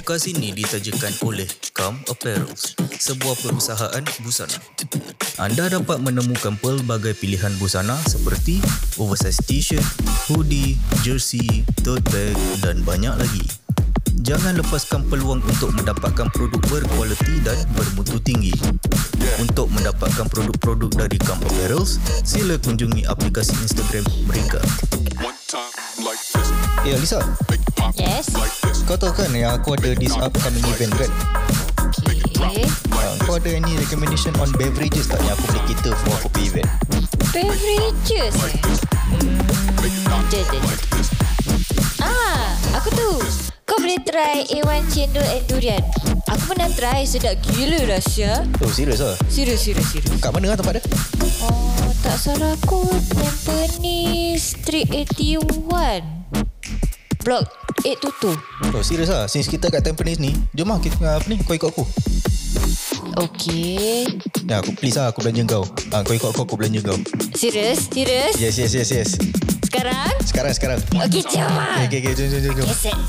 Podcast ini ditajakan oleh Come Apparels, sebuah perusahaan busana. Anda dapat menemukan pelbagai pilihan busana seperti oversize t-shirt, hoodie, jersey, tote bag dan banyak lagi. Jangan lepaskan peluang untuk mendapatkan produk berkualiti dan bermutu tinggi. Untuk mendapatkan produk-produk dari Come Apparels, sila kunjungi aplikasi Instagram mereka. Lisa. Yes. Kau tahu kan yang aku ada this upcoming event kan? Okay. Kau ada any recommendation on beverages tak yang aku boleh cater for aku punya event? Beverages aku tu. Kau boleh try A1 cendol and durian. Aku pernah try, sedap gila rahsia. Oh, serius lah? Serius. Kat mana lah tempat dia? Oh, tak salah aku Tampines Street 81 Block 822. Oh, serius lah? Since kita kat Tampines ni, jom lah kita, kau ikut aku. Okay. Ya, aku please lah, aku belanja kau. Kau ikut aku belanja kau. Serius? Yes. Sekarang? Okay, jom lah. Okay, jom. Okay, set.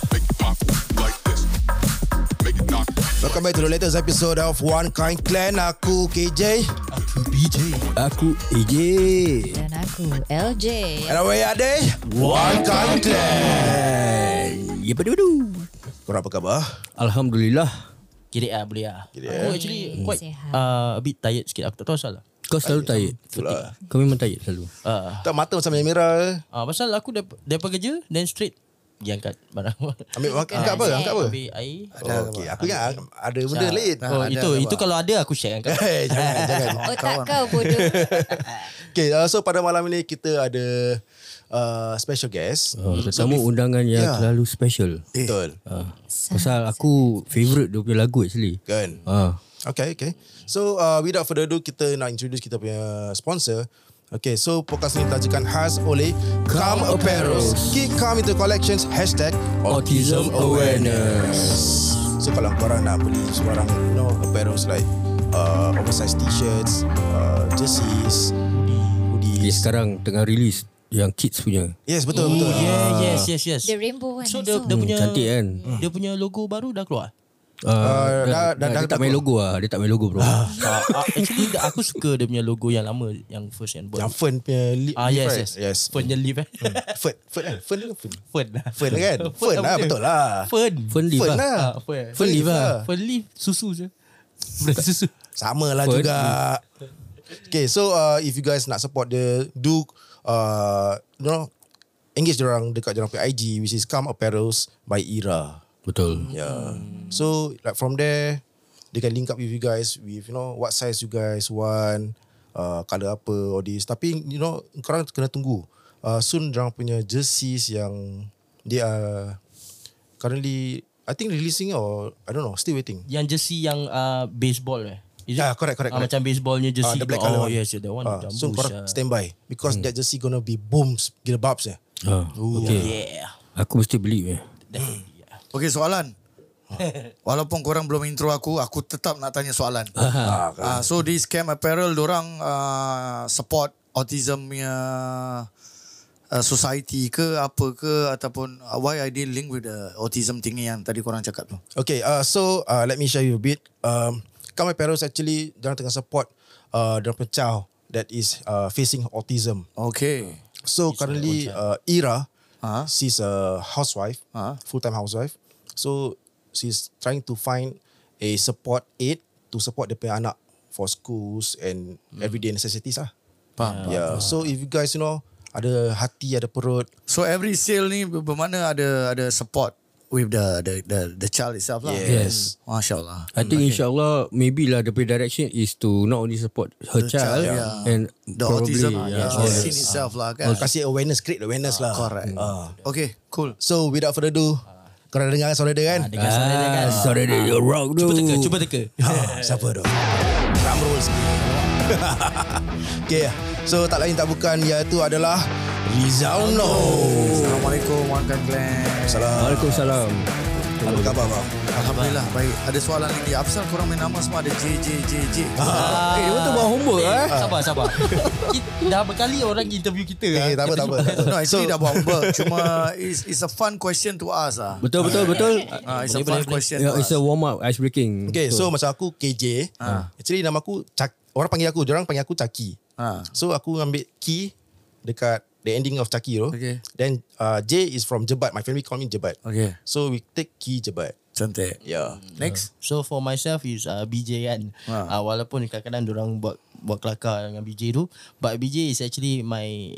Welcome back to the latest episode of One Kind Clan. Aku KJ. Aku BJ. Aku AJ. Dan aku LJ. And away ada One Kind Clan. Ya padu. Korang apa khabar? Alhamdulillah. Boleh lah. Aku actually quite Sihat. a bit tired sikit. Aku tak tahu asal lah. Kau selalu tired. Itulah. Kau memang tired selalu. Tak mata macam merah. Pasal aku daripada kerja then straight pergi angkat barang. Ambil angkat apa? Ambil air. Okay, aku ingat ada benda lain. Itu kalau ada aku share angkat. Jangan. Otak kau bodoh. Okay, so pada malam ini kita ada special guest. Tetamu undangan yang terlalu special. Betul. Pasal aku favourite dia punya lagu actually. Kan? Okay. So without further ado, kita nak introduce kita punya sponsor. Okay, so podcast ini ditajakan khas oleh Come Apparels. Keep calm into collections #Autism Awareness. So kalau korang nak beli sebarang apparels like oversized t-shirts, jerseys, hoodies. Dia sekarang tengah release yang kids punya. Yes, betul. Yes. The rainbow one. So dia punya Cantik kan? Dia punya logo baru dah keluar. Dia tak main logo lah. Dia tak main logo bro. Actually aku suka dia punya logo yang lama, yang first yang buat. Yang Fern punya leaf. Yes. Fern yang leaf Fern kan? Fern kan? Fern Fern lah, betul lah. Fern leaf Fern lah. lah. Fern leaf lah. Fern leaf susu je. Susu. Sama lah Fern. juga. Okay, so if you guys nak support dia, do engage diorang dekat diorang punya IG, which is Come Apparels by Ira. Betul. Yeah. So like from there, they can link up with you guys with what size you guys want, colour apa, all this. Tapi korang kena tunggu. Soon diorang punya jerseys yang they are currently I think releasing or I don't know, still waiting. Yang jersey yang baseball Is it? Yeah, correct. Macam baseballnya jersey. The black colour one. Yes, that one. So korang stand by because that jersey gonna be booms, gila babs ya. Okay. Yeah. Aku mesti beli. Definitely. Okey, soalan. Walaupun korang belum intro aku tetap nak tanya soalan. So this Come Apparel, dorang support autism punya society ke apa ke, ataupun why I did link with the autism thingy yang tadi korang cakap tu? Okay, so let me share you a bit. Come Apparels actually diorang tengah support diorang punya child that is facing autism. Okay. So currently Ira, she's a housewife, full-time housewife. So she's trying to find a support aid to support dia punya anak for schools and everyday necessities lah. Faham. Yeah. So if you guys ada hati, ada perut. So every sale ni bermakna ada support with the child itself lah. Yes. Masya-Allah. I think insyaAllah maybe lah the direction is to not only support her child and The probably autism scene itself lah kan. Kasih awareness, create awareness lah. Correct. Okay, cool. So without further ado, korang dengar suara dia kan? Dengan suara dia kan. Suara dia rock tu. Cuba teka. Siapa tu? Drum roll sikit. Okay, so tak lain tak bukan, iaitu adalah Rizal Noh. Assalamualaikum One Kind Clan. Salam. Waalaikumsalam. Apa khabar bang? Alhamdulillah baik. Ada soalan lagi. Apa pasal korang main nama semua ada JJJJ? Dia betul buat homework Sabar. Dah berkali orang interview kita. Tak apa. No, actually dah buat homework. Cuma it's a fun question to ask lah. Betul. It's a fun question to It's ask. a warm up, ice breaking. Okay, so macam aku KJ. Actually nama aku orang panggil aku, diorang panggil aku Caki. So aku ambil Ki dekat the ending of Caki tu. Okay. Then J is from Jebat. My family call me Jebat. Okay. So we take Ki Jebat. Cantik. Yeah. Next. So for myself is BJ kan. Walaupun kadang-kadang diorang buat kelakar dengan BJ tu, but BJ is actually my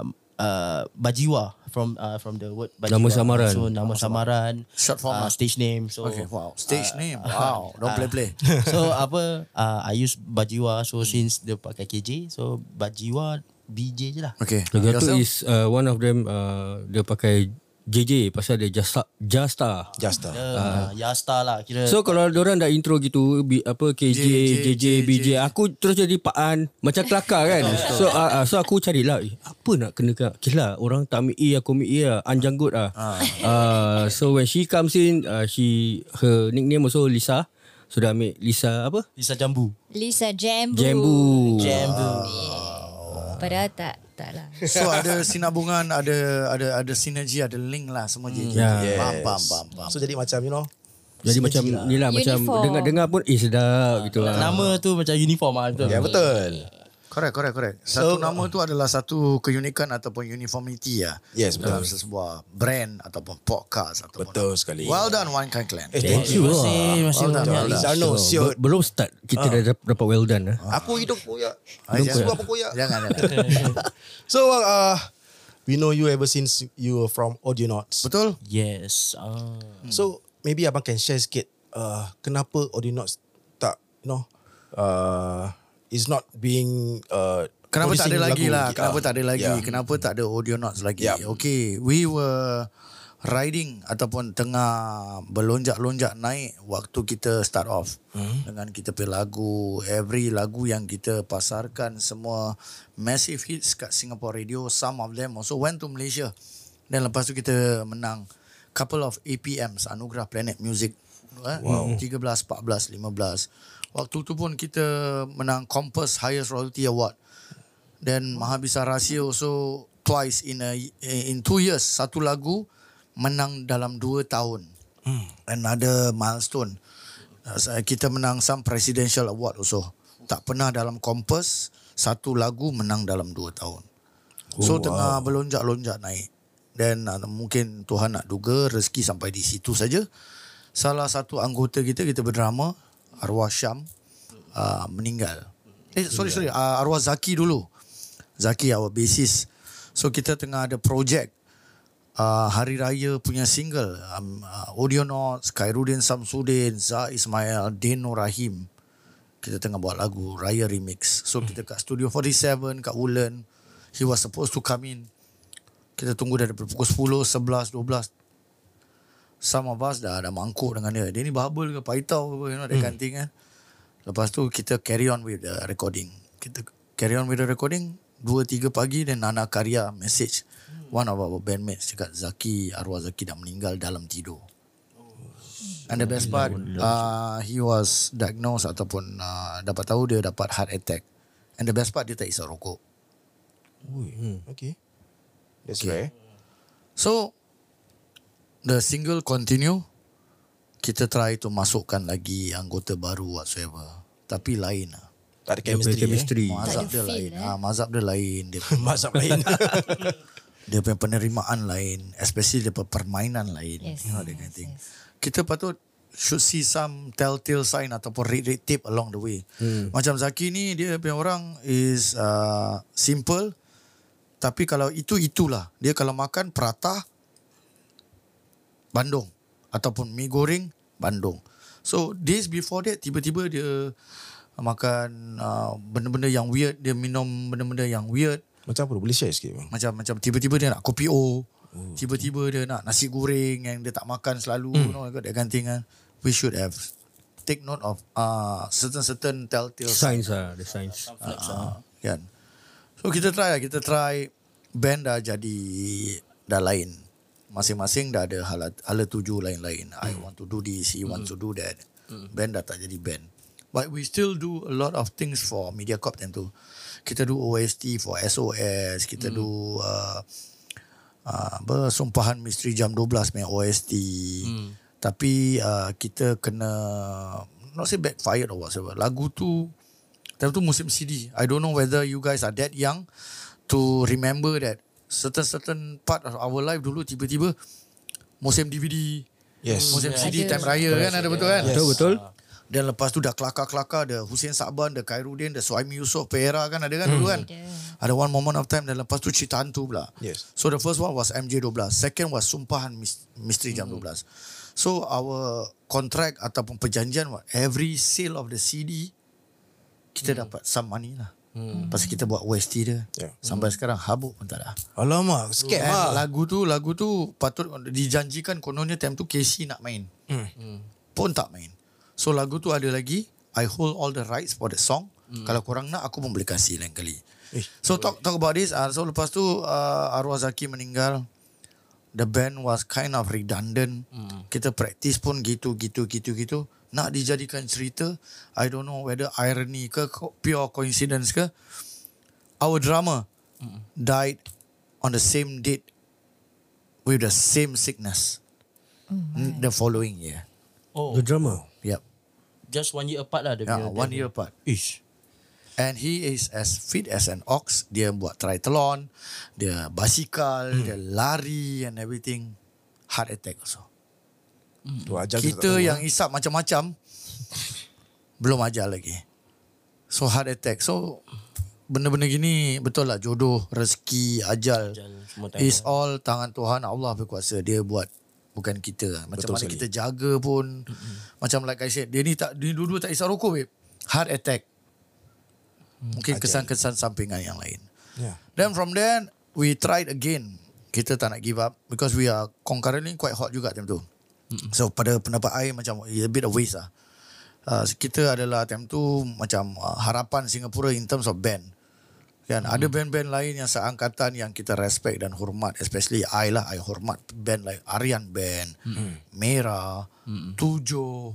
Bajiwa from the word Bajiwa. Nama samaran. So nama samaran, Short form lah. stage name. So Okay, wow. Stage name. Wow. Don't play. So I use Bajiwa. So since dia pakai KJ, so Bajiwa BJ je lah. Okay. Lagi tu Yourself? is one of them dia pakai JJ pasal dia Jasta. Justa. Yasta lah kira. So kalau diorang dah intro gitu KJ, JJ, BJ, aku terus jadi Pak macam kelakar kan. So aku carilah apa nak kena lah orang tak ambil A, aku ambil A lah. An janggut lah. So when she comes in, her nickname also Lisa. So dah ambil Lisa apa? Lisa Jambu. Lisa Jambu. Jambu. Padahal tak lah. So ada sinabungan, ada sinergi, ada link lah semua JJ. Faham. So jadi macam Jadi macam ni lah, macam Uniform. dengar pun sedap gitu lah. Nama tu macam uniform lah. Betul. Ya betul. Correct. Satu nama tu adalah satu keunikan ataupun uniformity lah. Yes, betul. Dalam sebuah brand ataupun podcast ataupun Betul sekali. Well done One Kind Clan. Thank you. Masih Well done, well done. Lizano siot. Belum start kita dah dapat well done. Aku hidup koyak. Jangan. Suka apa koyak. Jangan. So we know you ever since you were from Audionauts. Betul? Yes. So maybe abang can share sikit kenapa Audionauts tak is not being Kenapa tak ada producing lagi lagu lah? Kenapa tak ada lagi? Yeah. Kenapa tak ada Audionauts lagi? Yeah. Okay, we were riding ataupun tengah berlonjak-lonjak naik waktu kita start off dengan kita punya lagu. Every lagu yang kita pasarkan semua massive hits kat Singapore Radio. Some of them also went to Malaysia. Dan lepas tu kita menang couple of APMs, Anugerah Planet Music. Wow. 13, 14, 15. Waktu tu pun kita menang Compass Highest Royalty Award. Dan Mahabisa Rahsia also twice in 2 years. Satu lagu menang dalam 2 tahun. Another milestone. Kita menang some presidential award also. Tak pernah dalam Compass satu lagu menang dalam 2 tahun. So tengah berlonjak-lonjak naik. Dan mungkin Tuhan nak duga rezeki sampai di situ saja. Salah satu anggota kita berdrama, arwah Syam, meninggal. Sorry, arwah Zaki dulu. Zaki our bassist. So kita tengah ada projek Hari Raya punya single, Audionauts, Khairuddin Samsudin, Zah Ismail, Deno Rahim. Kita tengah buat lagu Raya Remix. So kita kat Studio 47 kat Woodland. He was supposed to come in. Kita tunggu dari pukul 10, 11, 12. Some of us dah mangkuk dengan dia. Dia ni babel ke paitau ke, that kind of thing kan. Lepas tu kita carry on with the recording. 2-3 pagi dan Nana Karya message one of our bandmates cakap arwah Zaki dah meninggal dalam tidur. And the best part, he was diagnosed ataupun dapat tahu dia dapat heart attack. And the best part, dia tak isap rokok. Okay. That's rare. So the single continue. Kita try to masukkan lagi anggota baru whatsoever. Tapi lain lah. Tak ada chemistry. Mazhab Tak ada dia feel, lain. Mazhab dia lain. Dia Mazhab lain. dia punya penerimaan lain. Especially dia punya permainan lain. Yes. You know that kind of thing. Kita patut should see some telltale sign ataupun read tape along the way. Macam Zaki ni, dia punya orang is simple. Tapi kalau itulah. Dia kalau makan prata, Bandung. Ataupun mi goreng, Bandung. So days before that, tiba-tiba dia makan benda-benda yang weird. Dia minum benda-benda yang weird. Macam apa? Boleh share sikit bang? Macam tiba-tiba dia nak kopi O. Tiba-tiba dia nak nasi goreng yang dia tak makan selalu. You know, that kind of thing kan. We should have take note of certain telltale Signs lah, the signs. kan. So kita try. Band dah lain. masing-masing dah ada hala tuju lain-lain. I want to do this, he want to do that. Band dah tak jadi band. But we still do a lot of things for Mediacorp tentu. Kita do OST for SOS, kita do Sumpahan Misteri Jam 12 punya OST. Tapi kita kena not say backfired or whatever. Lagu tu time tu musim CD. I don't know whether you guys are that young to remember that certain part of our life dulu tiba-tiba musim DVD, musim CD time raya kan, ada betul kan? Betul. Dan lepas tu dah kelakar-kelakar, ada Hussein Saban, ada Khairuddin, ada Suhaimi Yusof, Pereira kan, ada kan dulu kan? Ada one moment of time, dan lepas tu cerita hantu pula. So the first one was MJ12, second was Sumpahan Misteri Jam 12. So our contract ataupun perjanjian, every sale of the CD kita dapat some money lah. Pasal kita buat OST dia. Sampai sekarang habuk pun tak ada. Alamak, scam lah. Lagu tu patut dijanjikan, kononnya time tu KC nak main. Pun tak main. So lagu tu ada lagi, I hold all the rights for the song. Kalau korang nak, aku pun boleh kasih lain kali. So talk about this. So lepas tu arwah Zaki meninggal. The band was kind of redundant. Kita practice pun gitu. Nak dijadikan cerita, I don't know whether irony ke pure coincidence ke, our drummer died on the same date with the same sickness the following year. Oh, The drama. Yep. just 1 year apart lah. Yeah, 1 year apart. Ish. And he is as fit as an ox. Dia buat triathlon, dia basikal, dia lari and everything. Heart attack also. Kita yang isap macam-macam belum ajar lagi. So heart attack. So benda-benda gini betul lah, jodoh, rezeki, ajal is all tangan Tuhan. Allah berkuasa. Dia buat, bukan kita. Macam betul mana sekali kita jaga pun. Macam like I said, dia dulu tak isap rokok, babe. Heart attack. Mungkin kesan-kesan sampingan yang lain. Then from there we tried again. Kita tak nak give up because we are concurrently quite hot juga time tu. So pada pendapat I macam a bit of waste lah. Kita adalah time tu macam harapan Singapura in terms of band. Kan ada band-band lain yang seangkatan yang kita respect dan hormat, especially I lah. I hormat band like Aryan Band, Merah, Tujuh,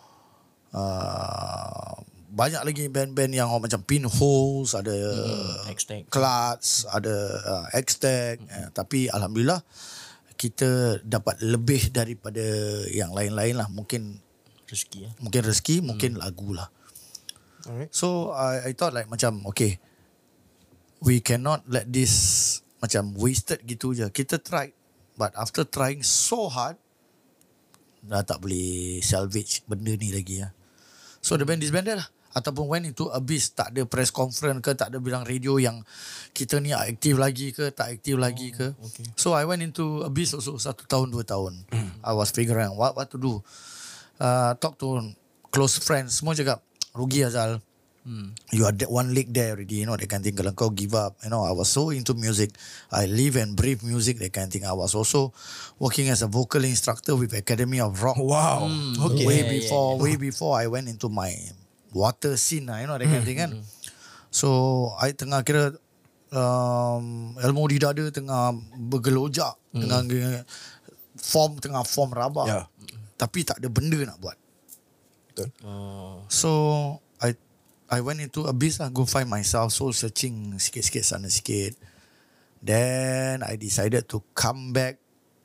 banyak lagi band-band yang macam Pinholes, ada Clutch, ada X-Tech. Tapi alhamdulillah kita dapat lebih daripada yang lain-lain lah. Mungkin rezeki, mungkin lagu lah. Alright. So I thought like macam okay, we cannot let this macam wasted gitu je. Kita try, but after trying so hard, dah tak boleh salvage benda ni lagi lah. So the band disbanded lah. Ataupun went into abyss. Tak ada press conference ke, tak ada bilang radio yang kita ni aktif lagi ke, tak aktif lagi ke. So I went into abyss also 1 tahun 2 tahun. I was figuring what to do. Talk to close friends, semua cakap rugi Azal. You are one leg there already, you know, that kind of thing. Kalau kau give up, you know, I was so into music. I live and breathe music, that kind of thing. I was also working as a vocal instructor with Academy of Rock. Wow. Okay. Way before I went into my water scene lah, you know, that kind of thing kan. So I tengah kira ilmu di dada tengah bergelojak, tengah form rabak. Tapi tak ada benda nak buat. Betul. So I went into abyss lah, go find myself, soul searching sikit-sikit sana sikit. Then I decided to come back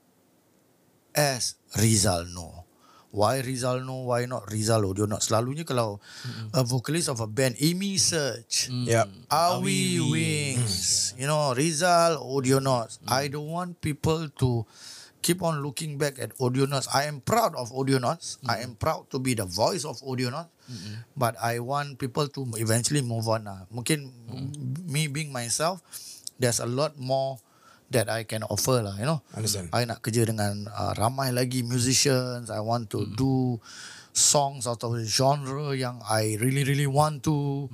as Rizal Noor. Why Rizal Noor? Why not Rizal Audionauts? Selalunya kalau a vocalist of a band, Amy Search, Awi Wings, you know, Rizal Audionauts. I don't want people to keep on looking back at Audionauts. I am proud of Audionauts. I am proud to be the voice of Audionauts. But I want people to eventually move on lah. Mungkin me being myself, there's a lot more that I can offer lah, you know. Understand. I nak kerja dengan ramai lagi musicians. I want to do songs out of the genre yang I really want to.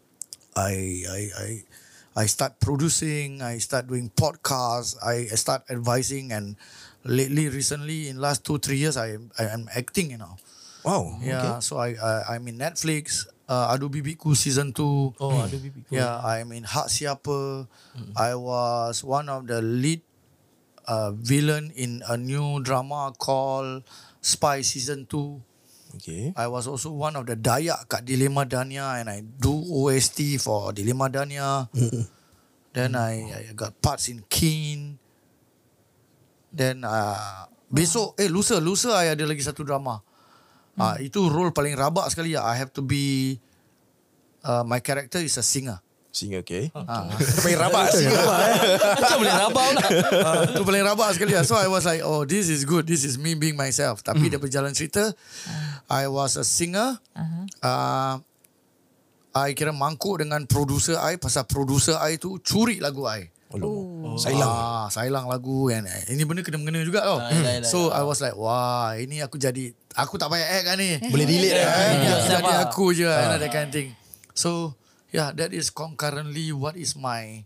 I start producing. I start doing podcasts. I start advising, and recently in last 2-3 years I am acting, you know. Wow. Yeah. Okay. So I'm in Netflix. Adu Bibiku season 2. Adu Bibiku. Yeah, I'm in Hak Siapa. I was one of the lead a villain in a new drama called Spy Season 2. Okay. I was also one of the Dayak kat Dilema Dania, and I do OST for Dilema Dania. Then I got parts in Keen. Then besok lusa I ada lagi satu drama. Itu role paling rabak sekali. I have to be my character is a singer. Singer, okay. Paling rabak singer. Macam boleh rabak lah. Itu paling rabak sekali. So I was like, oh, this is good. This is me being myself. Tapi dia berjalan cerita. I was a singer. I kira mangkuk dengan producer I. Pasal producer I tu curi lagu I. Sailang lagu. And ini benda kena-mengena juga tau. So I was like, wah, ini aku tak payah act kan ni. Boleh relate Jadi aku je. That kind of thing. So yeah, that is concurrently what is my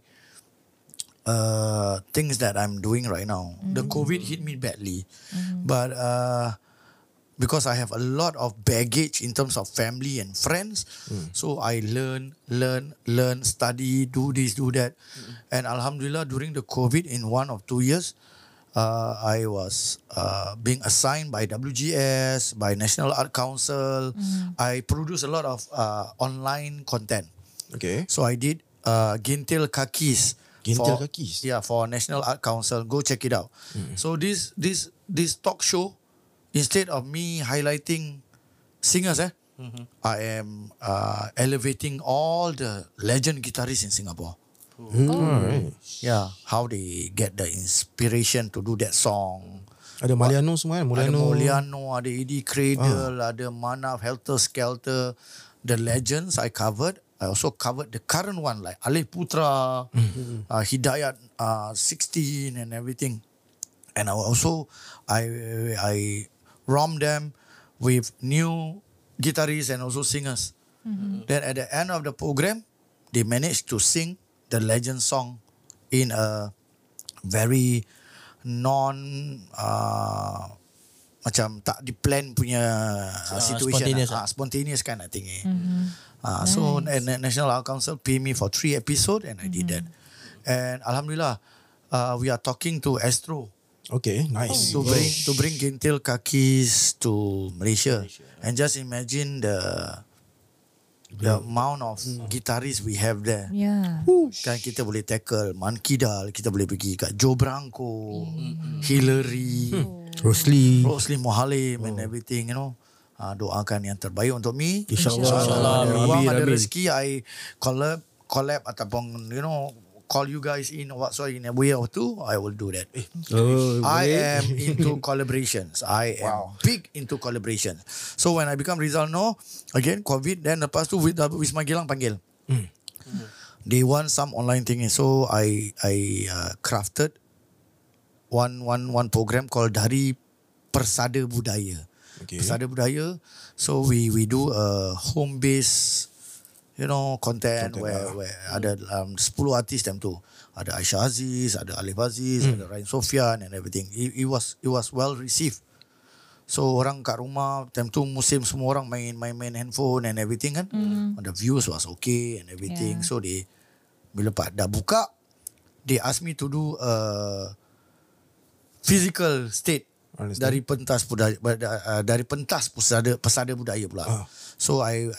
things that I'm doing right now. The COVID hit me badly, but because I have a lot of baggage in terms of family and friends, so I learn, study, do this, do that, and Alhamdulillah during the COVID in 1 or 2 years, I was being assigned by WGS, by National Art Council. I produce a lot of online content. Okay. So I did Gintil Kakis. Kakis? Yeah, for National Art Council. Go check it out. So this talk show, instead of me highlighting singers, I am elevating all the legend guitarists in Singapore. Alright. Yeah, how they get the inspiration to do that song. Ada Maliano semua kan? Ada Moliano, ada Eddie Cradle, ada Manaf, Helter Skelter. The legends I covered. I also covered the current one like Alif Putra, Hidayat 16 and everything. And I rom them with new guitarists and also singers. Then at the end of the program, they managed to sing the legend song in a very macam tak di plan punya situation. Spontaneous kind of thing. So National Art Council pay me for 3 episodes and I did that. And Alhamdulillah, we are talking to Astro. Okay, nice. To bring Gintil Kakis to Malaysia. And just imagine the amount of guitarists we have there. Yeah. Kan kita boleh tackle Man Kidal, kita boleh pergi kat Joe Branco, Hillary, Rosli Mohalim and everything, you know. Doakan yang terbaik untuk me. InsyaAllah. Ruang ada rezeki, I collab ataupun, you know, call you guys in whatsoever in a way or two, I will do that. I am into collaborations. I am big into collaborations. So when I become Rizal Noor, again COVID, then lepas tu Wisma Gilang panggil. They want some online thing. So I crafted one program called Dari Persada Budaya. Okay. Persada Budaya. So we do a home base, you know, content where ada 10 artis time tu. Ada Aisyah Aziz, ada Alif Aziz, ada Ryan Sofian and everything. It was well received. So orang kat rumah time tu musim semua orang main handphone and everything kan. The views was okay and everything. So they bila dah buka, they asked me to do a physical state dari pentas Persada Budaya pula. So I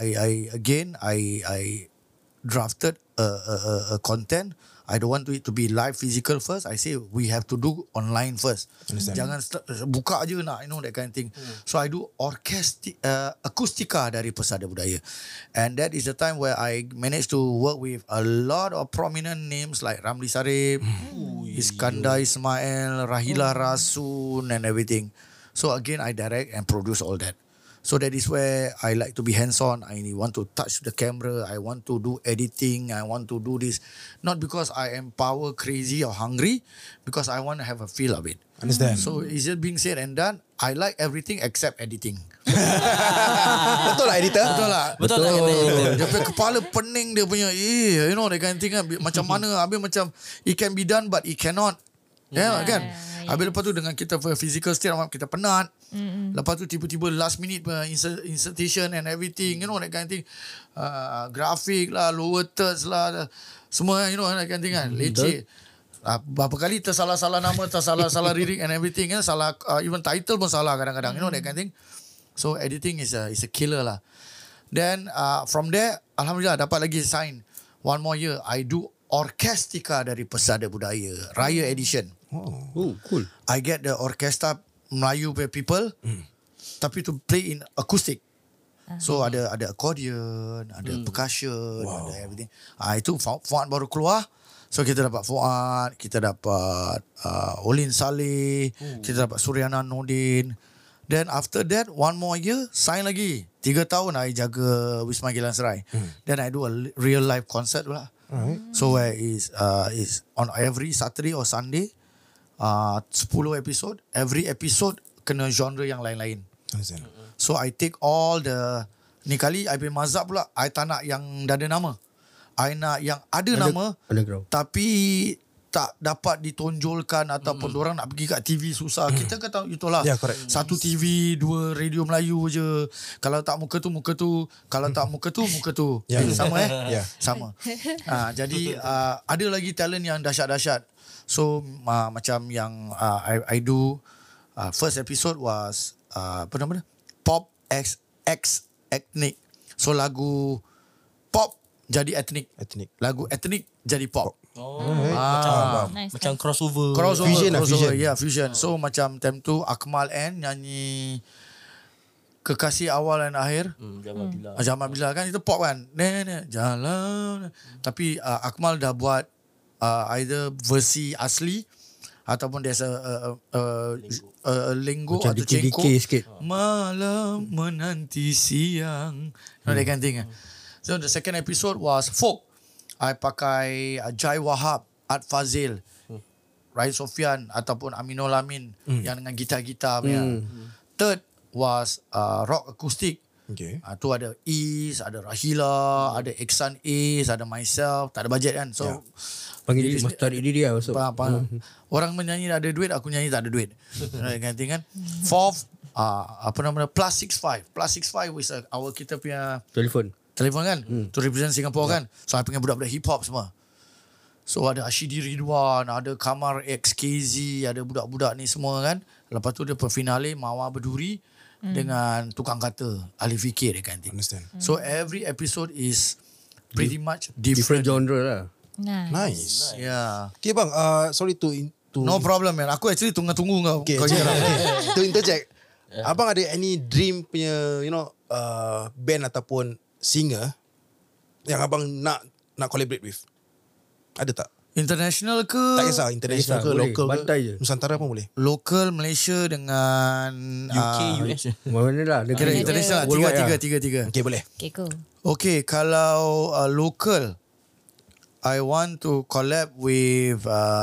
drafted a content. I don't want it to be live physical first. I say we have to do online first. Jangan buka aja nak, you know, that kind of thing. So I do akustika dari Persada Budaya. And that is the time where I managed to work with a lot of prominent names like Ramli Sarip, Iskandar Ismail, Rahila Rasun and everything. So again, I direct and produce all that. So that is where I like to be hands-on. I want to touch the camera. I want to do editing. I want to do this. Not because I am power crazy or hungry, because I want to have a feel of it. Understand. So is it being said and done? I like everything except editing. Betul lah editor? Betul lah. Dia punya kepala pening dia punya. You know, that kind of thing kan. Macam mana, habis macam it can be done but it cannot. Ya kan? Habis lepas tu dengan kita physical state kita penat. Lepas tu tiba-tiba last minute insertion and everything, you know, that kind of thing. Grafik lah, lower thirds lah, semua, you know, that kind of thing kan. Leceh. Berapa kali tersalah-salah nama, tersalah-salah lirik and everything kan, salah even title pun salah kadang-kadang, you know that kind of thing. So editing is a killer lah. Then from there alhamdulillah dapat lagi sign one more year. I do Orkestika dari Pesada Budaya Raya Edition. Oh, cool. I get the orchestra Melayu people tapi to play in acoustic. So ada accordion, ada percussion, ada everything. Itu Fuad baru keluar. So kita dapat Fuad, kita dapat Olin Saleh, kita dapat Suryana Nordin. Then after that one more year sign lagi. 3 tahun I jaga Wisma Geylang Serai. Then I do a real live concert pula. So where is on every Saturday or Sunday 10 episode. Every episode kena genre yang lain-lain. So I take all the ni kali I punya mazhab pula. I tak nak yang dah ada nama. I nak yang ada nama underground. tapi tak dapat ditonjolkan ataupun orang nak pergi kat TV susah. Kita kan tahu itulah. Yeah, correct. Satu TV, 2 radio Melayu je. Kalau tak muka tu, muka tu. Kalau tak muka tu, muka tu. Yeah. Sama Yeah. Sama. Jadi ada lagi talent yang dahsyat-dahsyat. So macam yang I do first episode was apa nama dia? Pop X ethnic. So lagu pop jadi ethnic. Lagu ethnic jadi pop. Nice. Macam crossover. Fusion. Yeah, fusion. So macam time tu Akmal N nyanyi Kekasih Awal dan Akhir. Jamal Bila kan itu pop kan. Jalan. Tapi Akmal dah buat either versi asli ataupun there's a linggo Macam atau cengkok. dikit sikit. Malam menanti siang. That kind of thing. So the second episode was folk. I pakai Jai Wahab, Art Fazil, Rai Sofian ataupun Aminul Amin yang dengan gitar-gitar punya. Third was rock acoustic. Okay. Tu ada Is, ada Rahila, ada Iksan Is, ada myself. Tak ada budget kan. So Panggil dia mesti tarik diri lah masuk. orang menyanyi ada duit, aku nyanyi tak ada duit. Ganti kan. Fourth Plus 65. Plus 65 is our kita punya Telefon kan. To represent Singapore kan. So I pengen budak-budak hip hop semua. So ada Ashidi Ridwan, ada Kamar XKZ, ada budak-budak ni semua kan. Lepas tu dia perfinale Mawar Berduri dengan Tukang Kata, Ahli Fikir dia kan. Understand. So every episode is pretty much different different. genre lah. Nice. Yeah. Okay bang, sorry to No problem man. Aku actually tunggu kau. Okay, Kau cakap. to interject. Abang ada any dream punya band ataupun singer yang abang nak collaborate with? Ada tak? International ke? Tak kisah international ke, boleh. local ke, Bantai je. Nusantara pun boleh. Local Malaysia dengan UK, US. Mana lah Kira negeri. international lah. Worldwide lah. Tiga. Okay, boleh. Okay, go. Okay, kalau local, I want to collab with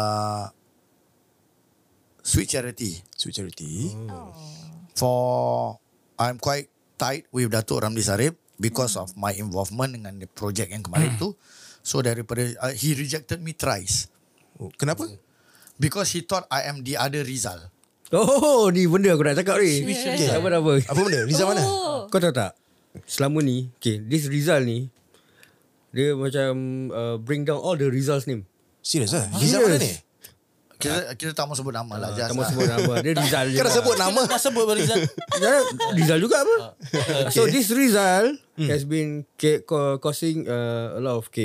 Sweet Charity. Sweet Charity. For I'm quite tight with Datuk Ramli Sarip because of my involvement dengan the project yang kemarin tu. So daripada he rejected me thrice Oh, kenapa? because he thought I am the other Rizal. Oh, ni benda aku nak cakap ni. Okay. Apa-apa. Apa benda? Rizal mana? Kau tahu tak? Selama ni, okay, this Rizal ni, dia macam bring down all the Rizal's name. Serius lah? Rizal mana ni? Kita tak mau sebut nama lah. Tak mahu sebut nama. Dia Rizal je. Kau dah sebut nama? Dah sebut Rizal. Rizal juga apa? So this Rizal has been causing a lot of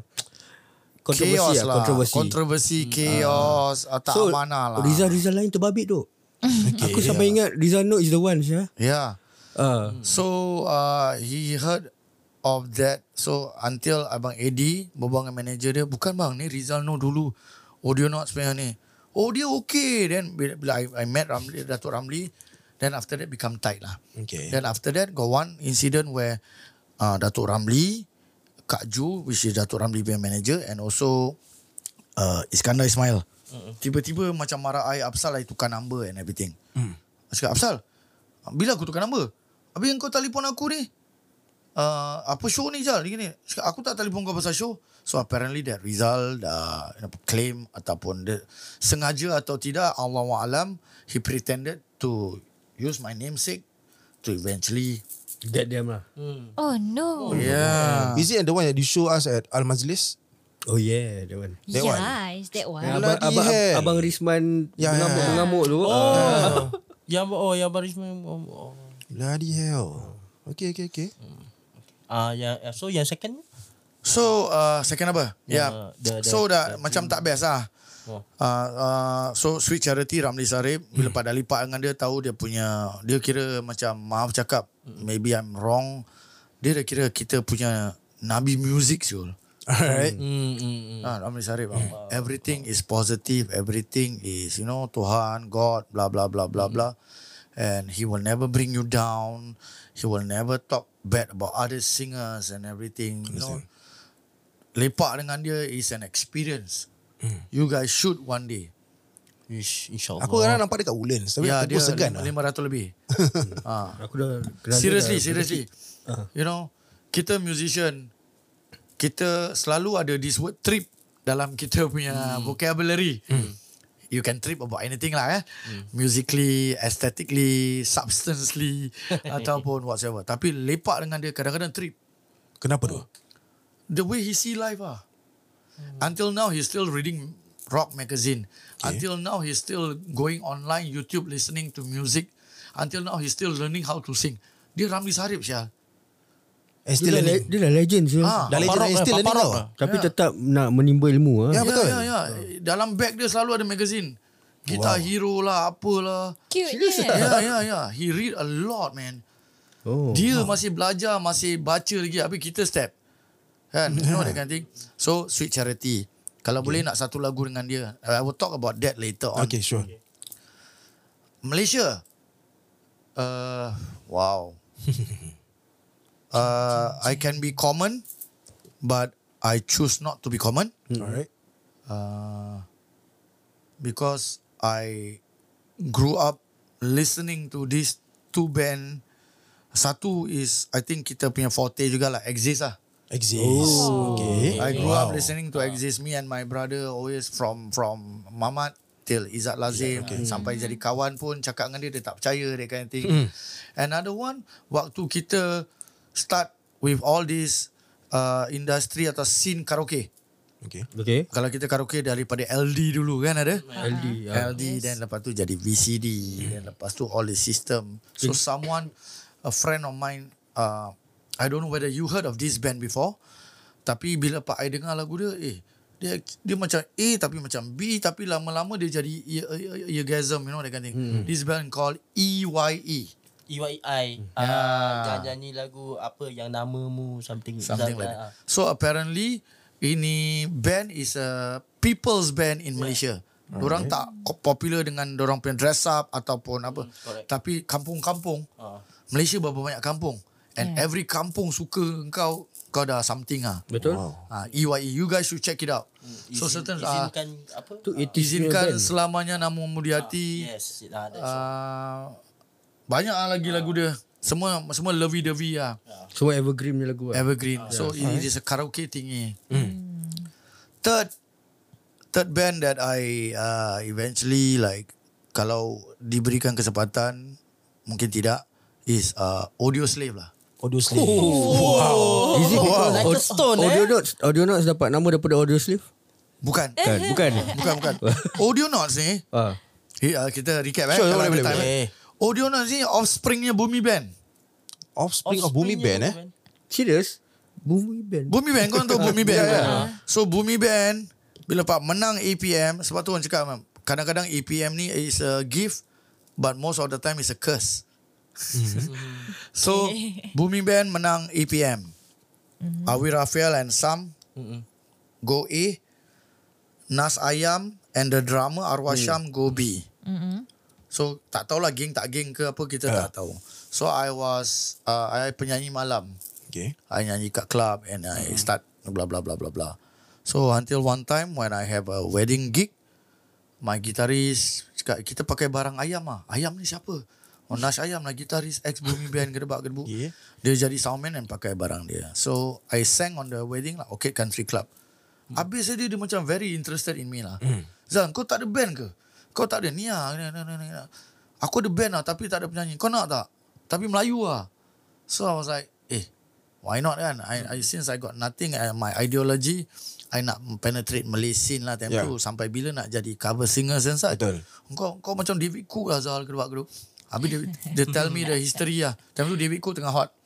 Chaos lah. controversy. Kontroversi, chaos, tak So amanah lah. Rizal lain terbabit tu. Aku sampai ingat Rizal No is the one ya. Yeah. So he heard of that. So until Abang Eddie berbual dengan manager dia, bukan bang, ni Rizal No dulu. Oh dia not sebenarnya ni. Oh dia okay. Then bila I met Ramli, Datuk Ramli, then after that become tight lah. Okay. Then after that got one incident where Datuk Ramli, Kak Ju, which is Datuk Ramli punya manager, and also Iskandar Ismail. Tiba-tiba macam marah I, Absal I tukar number and everything. Cakap, Absal, bila aku tukar number? Habis yang kau telefon aku ni, apa show ni Jal? Cakap, aku tak telefon kau pasal show. So apparently that Rizal claim ataupun dia sengaja atau tidak, Allahualam, he pretended to use my namesake to eventually Get them lah. Oh no. yeah. Is it the one that you show us at Al Majlis? Oh yeah, that one. That one. Is that one? Yang Bloody abang, hell. abang Risman Ya, mengamuk tu. Yang barisman. Bloody hell. Okay. So yang second So second apa? Yeah, So dah macam tak best lah. So Sweet Charity Ramli Sarip bila pada lipat dengan dia tahu dia punya, dia kira macam maaf cakap, maybe I'm wrong, dia dah kira kita punya Nabi music Syul. Alright. Ramli Sarip everything is positive, everything is Tuhan, God, blah blah blah blah blah, and he will never bring you down, he will never talk bad about other singers and everything. Lepak dengan dia is an experience. You guys should one day. InsyaAllah. Aku kadang nampak dia kat Woodlands, tapi Ya, aku dia segan lah. 500 lebih. Aku dah kenal Seriously. Kita musician, kita selalu ada this word trip dalam kita punya vocabulary. You can trip about anything lah musically, aesthetically, substancely ataupun whatever. Tapi lepak dengan dia kadang-kadang trip. Kenapa tu? The way he see life Until now he's still reading rock magazine. Until now he's still going online YouTube listening to music. Until now he's still learning how to sing. Dia Ramli Sarip Syah. Still learning. Dia dah legend je. Dah legend still learning tau. Tapi tetap nak menimba ilmu. Ya, betul. Ya. Dalam bag dia selalu ada magazine. Guitar Hero lah, apalah. Cute Ya. He read a lot, man. Oh. Dia masih belajar, masih baca lagi. Habis kita step. Kan? You know that kind of thing. So, Sweet Charity. Kalau boleh nak satu lagu dengan dia. I will talk about that later on. Okay, sure. Malaysia. Wow. I can be common, but I choose not to be common. Alright. Because I grew up listening to these two band. Satu is, I think kita punya forte jugalah, Exist lah. Exist. Okay. I grew up listening to Exist. Me and my brother always from Mamat till Izzat Lazim. Sampai jadi kawan pun cakap dengan dia tak percaya, that kind of thing. Another one, waktu kita start with all this industry atau scene karaoke. Okay. Kalau kita karaoke daripada LD dulu kan ada? LD. Dan lepas tu jadi VCD. Dan lepas tu all the system. So someone, a friend of mine, I don't know whether you heard of this band before. Tapi bila Pak I dengar lagu dia, dia macam A tapi macam B, tapi lama-lama dia jadi eargasm, that kind of thing. This band called EYE. EYI. Jangan nyanyi lagu apa yang namamu something Something like that. So apparently ini band is a people's band in Malaysia. Dorang tak popular dengan dorang punya dress up ataupun apa. Tapi kampung-kampung, Malaysia berapa banyak kampung. And every kampung suka kau dah something Betul. EYE, you guys should check it out. So certain izinkan apa? Tu izinkan selamanya Namu Mulyati. Yes. That's right. Banyak lagi lagu dia. Semua lovey-dovey Semua evergreen punya lagu. Evergreen. So it is a karaoke thingy. Third band that I eventually like, kalau diberikan kesempatan, mungkin tidak, is Audio Slave lah. Audio Slave. Is it Like a stone, Audio Notes dapat nama daripada Audio Slave? Bukan. Bukan. Audio Notes ni, kita recap Sure, kalau boleh, ada time. boleh. Audio Notes ni offspringnya Bumi Band. Offspring of Bumi Band Serius? Bumi Band. Bumi Band, kau tahu Bumi Band kan? So Bumi Band bila Pak menang APM, sebab tu orang cakap kadang-kadang APM ni is a gift, but most of the time is a curse. So Bumi Band menang APM. Awi Rafael and Sam go A. Nas Ayam and the drummer Arwah Syam go B. So tak tahulah geng tak geng ke apa, kita tak tahu. So I was I penyanyi malam. Okay. I nyanyi kat club and I start blah blah blah blah blah. So until one time when I have a wedding gig, my guitarist cakap, kita pakai barang Ayam Ayam ni siapa? Nas Ayam lah, gitaris ex Bumi Band, gedebak-gedebu. Dia jadi soundman and pakai barang dia. So I sang on the wedding lah, Orchid Country Club. Habis dia macam very interested in me lah. Zan, kau tak ada band ke? Kau tak ada ni lah. Aku ada band lah tapi tak ada penyanyi. Kau nak tak? Tapi Melayu lah. So I was like, Why not kan? I since I got nothing, my ideology, I nak penetrate Malay scene lah time tu. Sampai bila nak jadi cover singer and such. Betul. Kau macam David Cook lah Zal kedua. Habis dia tell me the history lah. Time tu David Cook tengah hot.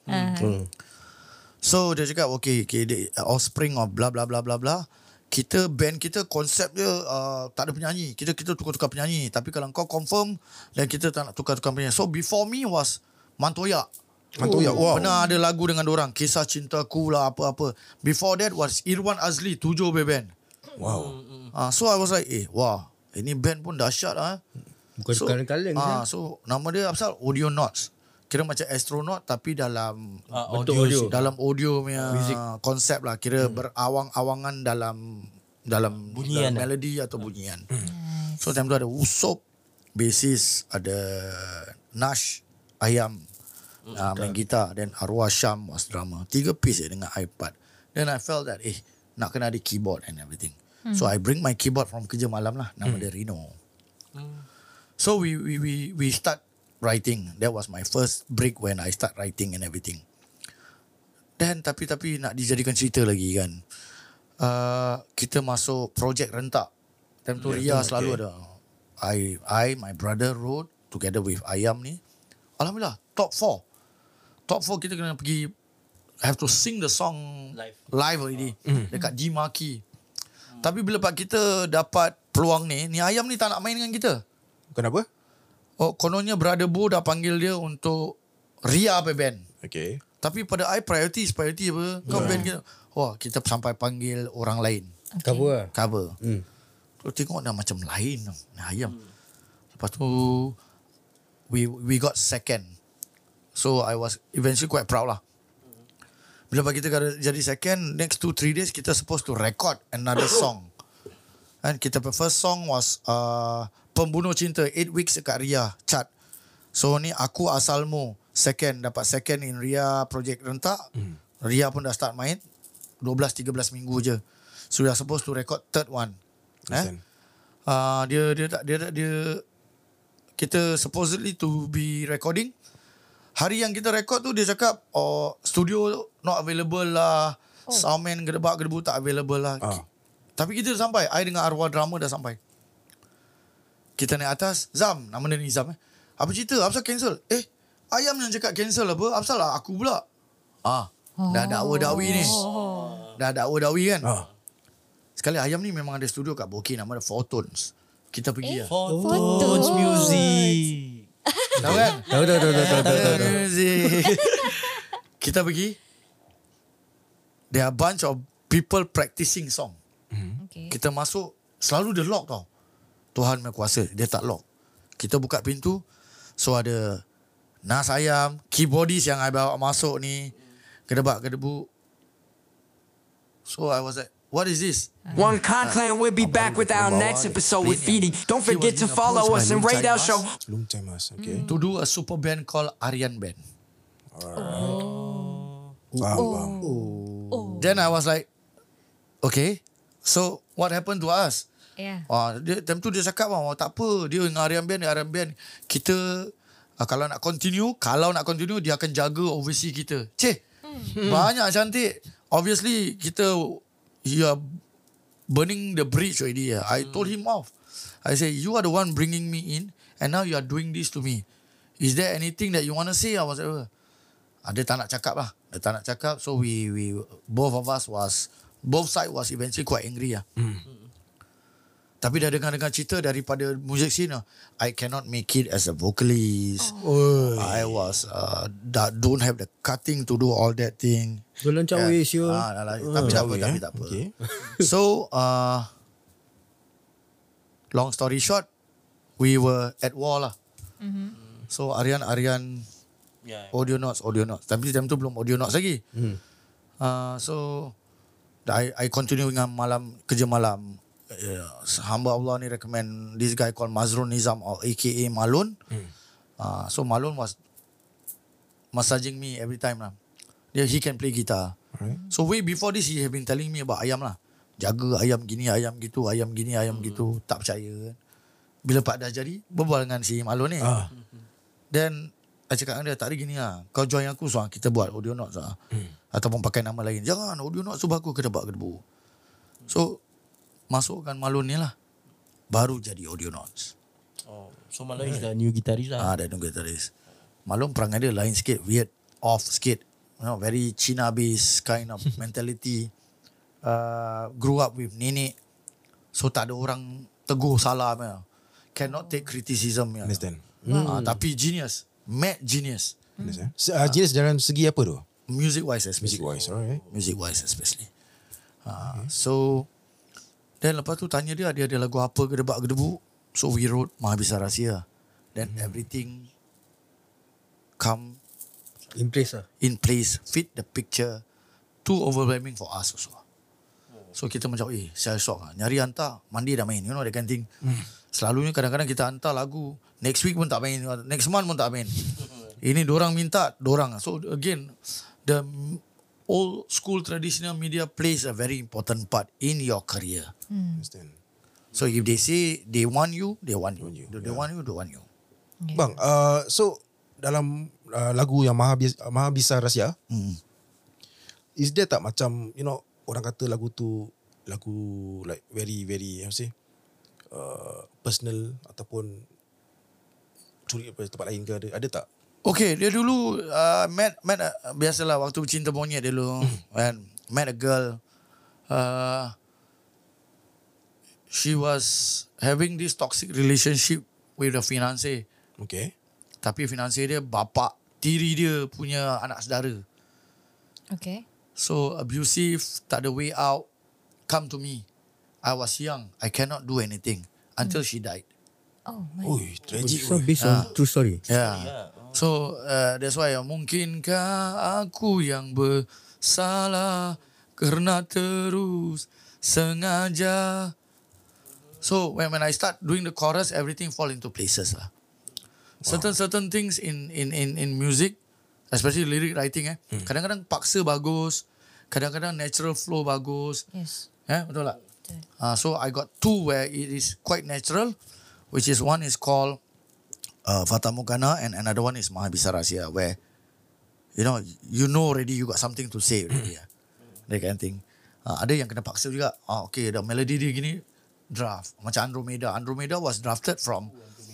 So dia cakap okay offspring of blah blah blah blah blah. Kita band kita konsep dia tak ada penyanyi. Kita tukar-tukar penyanyi. Tapi kalau kau confirm dan kita tak nak tukar-tukar penyanyi. So before me was Mantoyak. Wow. Pernah ada lagu dengan dorang, Kisah Cintaku lah apa-apa. Before that was Irwan Azli, 7 band. Wow. So I was like, wah, ini band pun dahsyat lah. Bukan kaleng-kaleng. So nama dia apa? Audionauts. Kira macam astronaut tapi dalam audio. dalam audio punya konsep lah. Kira berawang-awangan dalam Bunyian dalam melodi atau bunyian. So time tu ada Usop, bassist, ada Nash, Ayam, main gitar, then Arwah Syam was drama. 3 piece dengan iPad. Then I felt that nak kena ada keyboard and everything. So I bring my keyboard from kerja malam lah. Nama dia Rino. So we start writing. That was my first break when I start writing and everything. Then tapi nak dijadikan cerita lagi kan. Kita masuk projek rentak. Time tu Ria selalu ada. My brother wrote together with Ayam ni. Alhamdulillah top 4 kita kena pergi, have to sing the song live already dekat G Marquee. Tapi bila kita dapat peluang ni Ayam ni tak nak main dengan kita. Kenapa? Kononnya Brother Bo dah panggil dia untuk Ria apa band. Okay. Tapi pada I priority apa? Kau band kita. Wah, kita sampai panggil orang lain. Cover. Tu tengok dah macam lain Ayam. Lepas tu we got second. So I was eventually quite proud lah. Bila kita jadi second, next 2-3 days kita supposed to record another song. And kita first song was Pembunuh Cinta, 8 weeks dekat Ria chart. So ni Aku Asalmu, dapat second in Ria project rentak. Ria pun dah start main 12-13 minggu je. So we are supposed to record third one. Dia kita supposedly to be recording. Hari yang kita record tu dia cakap studio not available lah. Soundman gedebak-gedebu tak available lah. Tapi kita dah sampai. I dengan Arwah Drama dah sampai. Kita naik atas. Zam, nama dia ni Zam. Apa cerita? Apa cancel? Ayam yang cakap cancel apa? Apa salah? Aku pula. Dah dakwa-dakwi ni. Dah dakwa-dakwi kan? Sekali Ayam ni memang ada studio kat Boki. Nama dia Photones. Kita pergi lah. Photones Music. Tahu kan? Tahu. Music. Kita pergi. There are a bunch of people practicing song. Okay. Kita masuk. Selalu dia lock tau. Tuhan punya kuasa. Dia tak lock. Kita buka pintu. So ada Nas Ayam, keyboardist yang I bawa masuk ni. Gedebak-gedebu. So I was like, what is this? One Conclan will be back with our next episode with Feedy. Don't forget to follow us and rate our show. Long time okay. To do a super band called Aryan Band. Faham. Then I was like, okay. So what happened to us? Yeah. Time tu dia cakap tak apa, dia dengan Aryan Band kita kalau nak continue dia akan jaga overseas kita. Banyak cantik. Obviously kita you are burning the bridge already. I told him off. I say you are the one bringing me in and now you are doing this to me. Is there anything that you want to say? I was like, dia tak nak cakap lah. Dia tak nak cakap. So we both side was eventually quite angry lah. Tapi dah dengar cerita daripada music scene, I cannot make it as a vocalist. I was don't have the cutting to do all that thing. Berlancar ways you. Tapi tak apa. Okay. So long story short, we were at war lah. So Aryan Audionauts. Tapi time tu belum Audionauts lagi. So I continue dengan kerja malam. Hamba Allah ni recommend this guy called Mazrun Nizam or aka Malun. So Malun was massaging me every time lah. He can play guitar. So way before this he have been telling me about Ayam lah. Jaga Ayam gini, Ayam gitu, Ayam gini, Ayam gitu. Tak percaya kan. Bila Pak dah jadi, berbual dengan si Malun ni. Then I cakap dengan dia, tak ada gini lah. Kau join aku, so kita buat Audionauts lah. ataupun pakai nama lain. Jangan, Audionauts tu bagus kedebak-kedebu. So masukkan Malone ni lah, baru jadi Audionauts. So Malone is the new guitarist lah. Ada new guitarist. Malone perangai dia lain sikit, weird, off sikit. Very China based kind of mentality. Grew up with nenek, so tak ada orang tegur salah. Cannot take criticism. Understand. Tapi genius, mad genius. Jenis dalam segi apa tu? Music wise especially. Music wise, alright. Music wise especially. So then lepas tu tanya dia ada lagu apa gedebak-gedebu. So we wrote Mahabisa Rahsia. Then everything come In place lah. in place, fit the picture. Too overwhelming for us also. So kita macam saya shock lah. Nyari hantar, mandi dah main. You know that kind of thing. Selalunya kadang-kadang kita hantar lagu, next week pun tak main, next month pun tak main. Ini dorang minta, dorang. So again, the old school traditional media plays a very important part in your career. Understand. So if they say they want you, they want you. They want you, they want you. Bang, so dalam lagu yang Mahabisa Rahsia, is there tak macam, you know, orang kata lagu tu lagu like very how to say, personal ataupun curi tempat lain ke, ada tak? Okay, dia dulu met biasalah waktu cinta monyet dulu, and met a girl. She was having this toxic relationship with the fiancé. Okay. Tapi fiancé dia bapak tiri dia punya anak saudara. Okay. So abusive, tak ada way out. Come to me. I was young. I cannot do anything until she died. Oh my. Ui, tragic. So based on true story. Yeah. So that's why mungkinkah aku yang bersalah kerana terus sengaja. So when I start doing the chorus, everything fall into places lah. Certain things in music, especially lyric writing, kadang-kadang paksa bagus, kadang-kadang natural flow bagus. Yes. Betul tak? So I got two where it is quite natural, which is one is called Fata Morgana and another one is Mahabisa Rahsia, where you know already you got something to say already. That kind of thing. Ada yang kena paksa juga. Okay, the melody dia gini, draft. Macam Andromeda. Andromeda was drafted from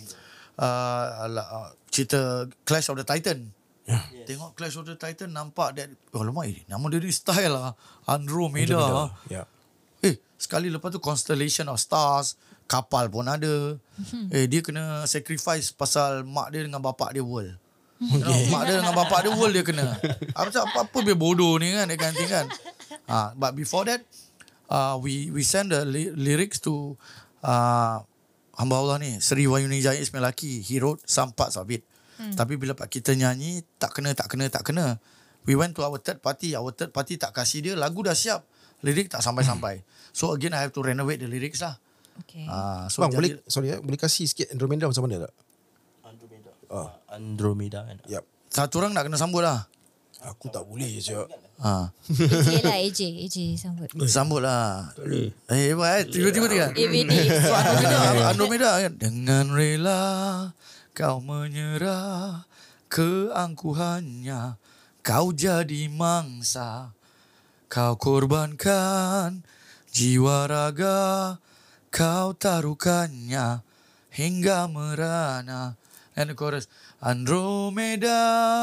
cerita Clash of the Titan. Tengok Clash of the Titan, nampak that, nama dia ni style lah, Andromeda. Yeah. Sekali lepas tu Constellation of Stars, kapal pun ada. Dia kena sacrifice pasal mak dia dengan bapak dia world. Mak dia dengan bapak dia world dia kena. Apa biar bodoh ni kan, dia ganti kan. But before that, we send the lyrics to hamba Allah ni, Sri Wahyuni Jaya Ismail Laki. He wrote some parts of it. Tapi bila kita nyanyi, tak kena. We went to our third party. Our third party tak kasih dia. Lagu dah siap, lirik tak sampai-sampai. So again, I have to renovate the lyrics lah. Okay. So bang, boleh kasih sikit Andromeda macam mana tak? Andromeda kan. Yep. Satu orang nak kena sambut lah. Aku tak boleh je. AJ lah, AJ sambut. Sambut lah. Tiba-tiba kan. ABD. So Andromeda kan. Dengan rela kau menyerah keangkuhannya, kau jadi mangsa, kau korbankan jiwa raga, kau taruhkannya hingga merana. And the chorus, Andromeda,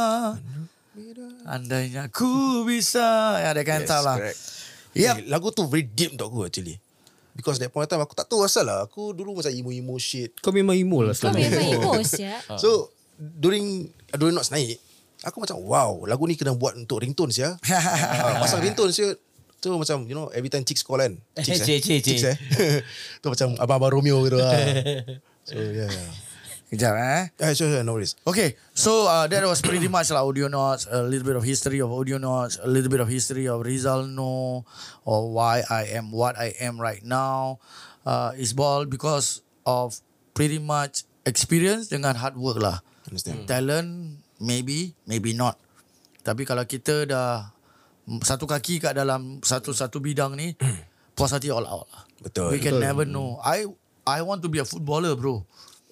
andainya ku bisa. Ada kata lah. Yep. Lagu tu very deep untuk aku actually. Because that point of time aku tak tahu asal lah. Aku dulu macam emo shit. Kau memang emo lah Kau selama memang ni. emo siap. So during Audionauts naik, aku macam wow, lagu ni kena buat untuk ringtone sia. Pasang ringtone sia. So macam every time chicks call kan. Chicks tu macam abang-abang Romeo gitu lah. So yeah. Kejap Sure, no worries. Okay, so that was pretty much like Audionauts, a little bit of history of Audionauts, a little bit of history of Rizal No, or why I am what I am right now. It's all because of pretty much experience dengan hard work lah. Understand. Talent, maybe not. Tapi kalau kita dah satu kaki kat dalam satu bidang ni, puas hati all out lah. Betul. We can never know. I want to be a footballer, bro.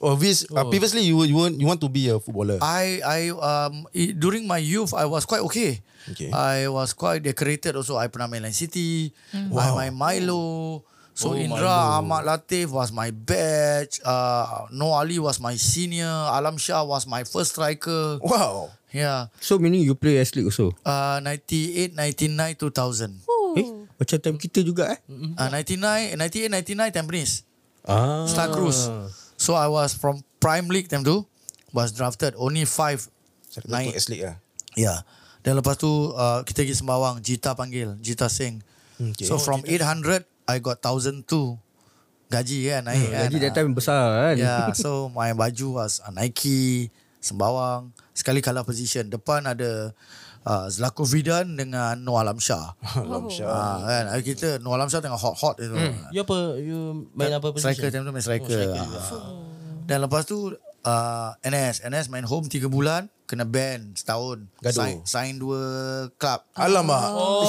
Previously you want to be a footballer. During my youth I was quite okay. Okay. I was quite decorated also. I pernah main Line City. Wow. My Milo. So Indra Ahmad Latif was my batch. Noor Ali was my senior. Alam Shah was my first striker. Wow. Yeah. So meaning you play S-League also? 98, 99, 2000. Macam time kita juga 99, 99 Tampines. Ah. Star Cruise. So I was from Prime League time tu. Was drafted only 5 Naik S-League lah. Yeah. Dan lepas tu kita pergi Sembawang. Jita panggil. Jita Singh. Okay. So from 800 I got 1,002. Gaji kan naik kan. Gaji that time besar kan? Yeah. So my baju was Nike, Sembawang. Sekali kalah position. Depan ada Zlako Vidan dengan Noor Alam Shah. Alam Shah. Kan. Kita Noor Alam Shah tengah hot itu. You main apa position? Striker time tu main striker. Dan lepas tu NS main home 3 bulan. Kena ban setahun. Gaduh. Sign 2 club. Alamak.